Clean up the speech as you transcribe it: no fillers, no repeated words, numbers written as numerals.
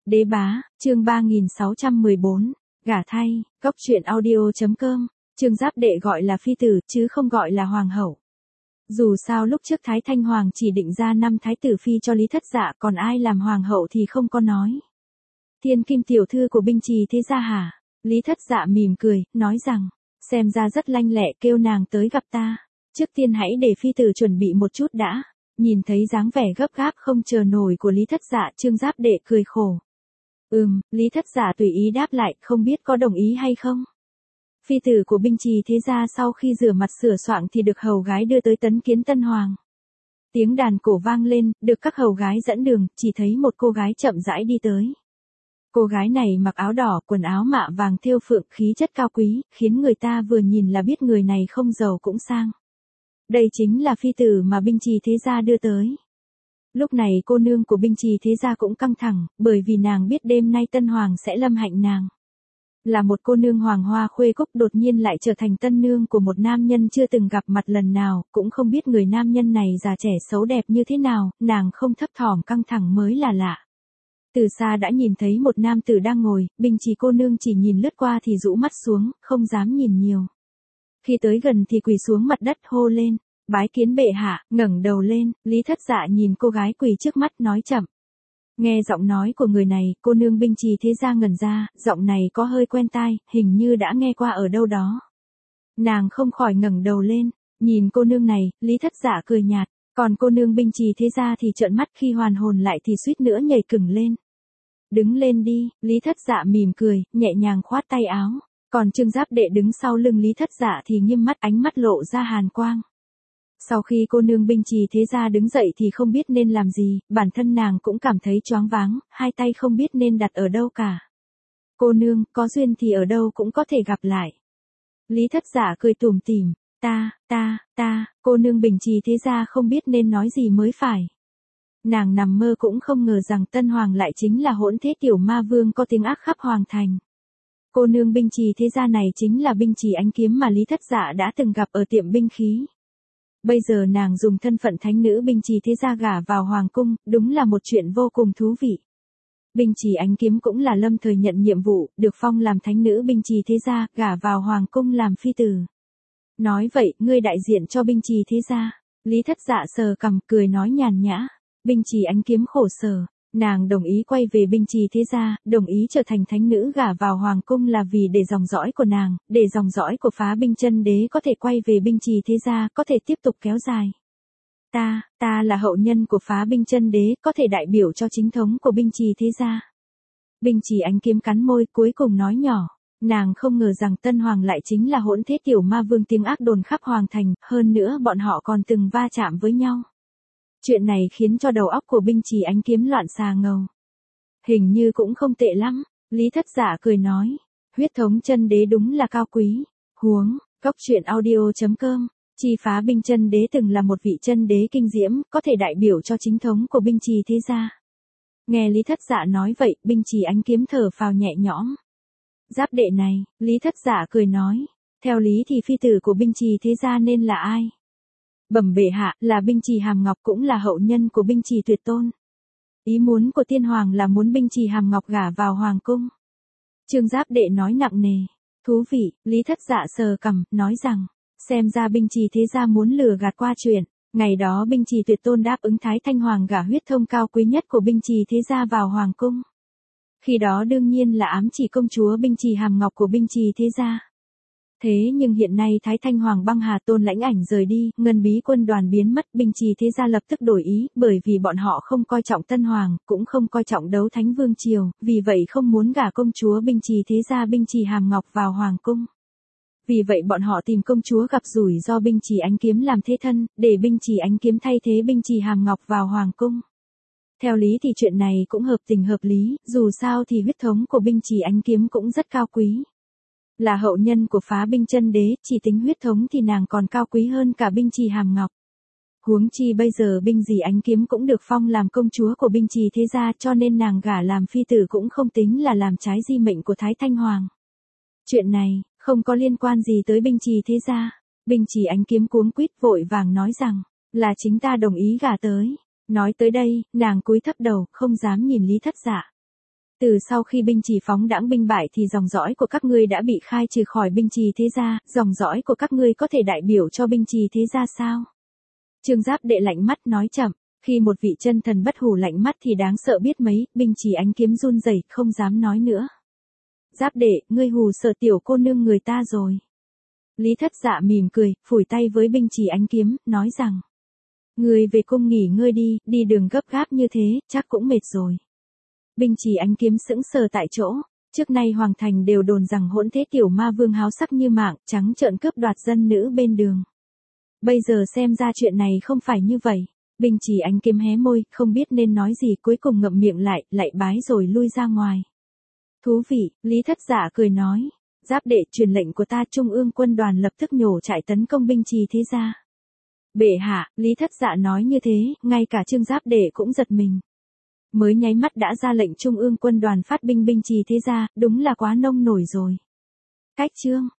Đế bá, chương 3614, gả thay, góc truyện audio.com, Trương Giáp Đệ gọi là phi tử chứ không gọi là hoàng hậu. Dù sao lúc trước Thái Thanh Hoàng chỉ định ra 5 thái tử phi cho Lý Thất Dạ, còn ai làm hoàng hậu thì không có nói. Thiên Kim tiểu thư của Binh Trì thế gia hả? Lý Thất Dạ mỉm cười, nói rằng, xem ra rất lanh lẹ, kêu nàng tới gặp ta. Trước tiên hãy để phi tử chuẩn bị một chút đã. Nhìn thấy dáng vẻ gấp gáp không chờ nổi của Lý Thất Dạ, Trương Giáp Đệ cười khổ. Lý Thất Dạ tùy ý đáp lại, không biết có đồng ý hay không. Phi tử của Binh Trì thế gia sau khi rửa mặt sửa soạng thì được hầu gái đưa tới tấn kiến tân hoàng. Tiếng đàn cổ vang lên, được các hầu gái dẫn đường, chỉ thấy một cô gái chậm rãi đi tới. Cô gái này mặc áo đỏ, quần áo mạ vàng thêu phượng, khí chất cao quý, khiến người ta vừa nhìn là biết người này không giàu cũng sang. Đây chính là phi tử mà Binh Trì thế gia đưa tới. Lúc này cô nương của Binh Trì thế gia cũng căng thẳng, bởi vì nàng biết đêm nay tân hoàng sẽ lâm hạnh nàng. Là một cô nương hoàng hoa khuê cúc đột nhiên lại trở thành tân nương của một nam nhân chưa từng gặp mặt lần nào, cũng không biết người nam nhân này già trẻ xấu đẹp như thế nào, nàng không thấp thỏm căng thẳng mới là lạ. Từ xa đã nhìn thấy một nam tử đang ngồi, Binh Trì cô nương chỉ nhìn lướt qua thì rũ mắt xuống, không dám nhìn nhiều. Khi tới gần thì quỳ xuống mặt đất hô lên, bái kiến bệ hạ, ngẩng đầu lên, Lý Thất Dạ nhìn cô gái quỳ trước mắt nói chậm. Nghe giọng nói của người này, cô nương Binh Trì thế gia ngẩn ra, giọng này có hơi quen tai, hình như đã nghe qua ở đâu đó. Nàng không khỏi ngẩng đầu lên, nhìn cô nương này, Lý Thất Dạ cười nhạt, còn cô nương Binh Trì thế gia thì trợn mắt, khi hoàn hồn lại thì suýt nữa nhảy cửng lên. Đứng lên đi, Lý Thất Dạ mỉm cười, nhẹ nhàng khoát tay áo, còn Trương Giáp Đệ đứng sau lưng Lý Thất Dạ thì nghiêm mắt, ánh mắt lộ ra hàn quang. Sau khi cô nương Binh Trì thế gia đứng dậy thì không biết nên làm gì, bản thân nàng cũng cảm thấy choáng váng, hai tay không biết nên đặt ở đâu cả. Cô nương, có duyên thì ở đâu cũng có thể gặp lại. Lý Thất Dạ cười tủm tỉm, cô nương Binh Trì thế gia không biết nên nói gì mới phải. Nàng nằm mơ cũng không ngờ rằng tân hoàng lại chính là hỗn thế tiểu ma vương có tiếng ác khắp hoàng thành. Cô nương Binh Trì thế gia này chính là Binh Trì Ánh Kiếm mà Lý Thất Dạ đã từng gặp ở tiệm binh khí. Bây giờ nàng dùng thân phận thánh nữ Binh Trì thế gia gả vào hoàng cung, đúng là một chuyện vô cùng thú vị. Binh Trì Ánh Kiếm cũng là lâm thời nhận nhiệm vụ, được phong làm thánh nữ Binh Trì thế gia, gả vào hoàng cung làm phi tử. Nói vậy, ngươi đại diện cho Binh Trì thế gia. Lý Thất Dạ sờ cằm cười nói nhàn nhã. Binh Trì Ánh Kiếm khổ sở, nàng đồng ý quay về Binh Trì thế gia, đồng ý trở thành thánh nữ gả vào hoàng cung là vì để dòng dõi của nàng, để dòng dõi của Phá Binh Chân Đế có thể quay về Binh Trì thế gia, có thể tiếp tục kéo dài. Ta là hậu nhân của Phá Binh Chân Đế, có thể đại biểu cho chính thống của Binh Trì thế gia. Binh Trì Ánh Kiếm cắn môi, cuối cùng nói nhỏ, nàng không ngờ rằng tân hoàng lại chính là hỗn thế tiểu ma vương tiếng ác đồn khắp hoàng thành, hơn nữa bọn họ còn từng va chạm với nhau. Chuyện này khiến cho đầu óc của Binh Trì Ánh Kiếm loạn xà ngầu. Hình như cũng không tệ lắm, Lý Thất Dạ cười nói, huyết thống chân đế đúng là cao quý. Huống, góc truyện audio.com, chi Phá Binh Chân Đế từng là một vị chân đế kinh diễm, có thể đại biểu cho chính thống của Binh Trì thế gia. Nghe Lý Thất Dạ nói vậy, Binh Trì Ánh Kiếm thở phào nhẹ nhõm. Giáp đệ này, Lý Thất Dạ cười nói, theo lý thì phi tử của Binh Trì thế gia nên là ai? Bẩm bệ hạ, là Binh Trì Hàm Ngọc, cũng là hậu nhân của Binh Trì Tuyệt Tôn. Ý muốn của tiên hoàng là muốn Binh Trì Hàm Ngọc gả vào hoàng cung. Trương Giáp Đệ nói nặng nề. Thú vị, Lý Thất Dạ sờ cằm, nói rằng, xem ra Binh Trì thế gia muốn lừa gạt qua chuyện. Ngày đó Binh Trì Tuyệt Tôn đáp ứng Thái Thanh Hoàng gả huyết thông cao quý nhất của Binh Trì thế gia vào hoàng cung. Khi đó đương nhiên là ám chỉ công chúa Binh Trì Hàm Ngọc của Binh Trì thế gia. Thế nhưng hiện nay Thái Thanh Hoàng băng hà Tôn lãnh ảnh rời đi, Ngân Bí quân đoàn biến mất, Binh Trì thế gia lập tức đổi ý, bởi vì bọn họ không coi trọng tân hoàng, cũng không coi trọng đấu thánh vương triều, vì vậy không muốn gả công chúa Binh Trì thế gia Binh Trì Hàm Ngọc vào hoàng cung. Vì vậy bọn họ tìm công chúa gặp rủi do Binh Trì Ánh Kiếm làm thế thân, để Binh Trì Ánh Kiếm thay thế Binh Trì Hàm Ngọc vào hoàng cung. Theo lý thì chuyện này cũng hợp tình hợp lý, dù sao thì huyết thống của Binh Trì Ánh Kiếm cũng rất cao quý. Là hậu nhân của Phá Binh Chân Đế, chỉ tính huyết thống thì nàng còn cao quý hơn cả Binh Trì Hàm Ngọc. Huống chi bây giờ Binh Trì Ánh Kiếm cũng được phong làm công chúa của Binh Trì thế gia, cho nên nàng gả làm phi tử cũng không tính là làm trái di mệnh của Thái Thanh Hoàng. Chuyện này, không có liên quan gì tới Binh Trì thế gia. Binh Trì Ánh Kiếm cuống quýt vội vàng nói rằng, là chính ta đồng ý gả tới. Nói tới đây, nàng cúi thấp đầu, không dám nhìn Lý Thất Dạ. Từ sau khi binh Trì phóng đãng binh bại thì dòng dõi của các ngươi đã bị khai trừ khỏi binh Trì thế gia, dòng dõi của các ngươi có thể đại biểu cho binh Trì thế gia sao? Trương Giáp Đệ lạnh mắt nói chậm, khi một vị chân thần bất hủ lạnh mắt thì đáng sợ biết mấy, binh Trì Ánh Kiếm run rẩy không dám nói nữa. Giáp Đệ, ngươi hù sợ tiểu cô nương người ta rồi. Lý Thất Dạ mỉm cười, phủi tay với binh Trì Ánh Kiếm, nói rằng. Ngươi về cung nghỉ ngơi đi, đi đường gấp gáp như thế, chắc cũng mệt rồi. Binh Trì Ánh Kiếm sững sờ tại chỗ, trước nay Hoàng Thành đều đồn rằng hỗn thế tiểu ma vương háo sắc như mạng, trắng trợn cướp đoạt dân nữ bên đường. Bây giờ xem ra chuyện này không phải như vậy. Binh Trì Ánh Kiếm hé môi, không biết nên nói gì, cuối cùng ngậm miệng lại bái rồi lui ra ngoài. Thú vị, Lý Thất Dạ cười nói. Giáp Đệ, truyền lệnh của ta, Trung ương quân đoàn lập tức nhổ trại tấn công binh Trì thế gia. Bệ hạ, Lý Thất Dạ nói như thế, ngay cả Trương Giáp Đệ cũng giật mình. Mới nháy mắt đã ra lệnh Trung ương quân đoàn phát binh binh Trì thế gia, đúng là quá nông nổi rồi. Cách chương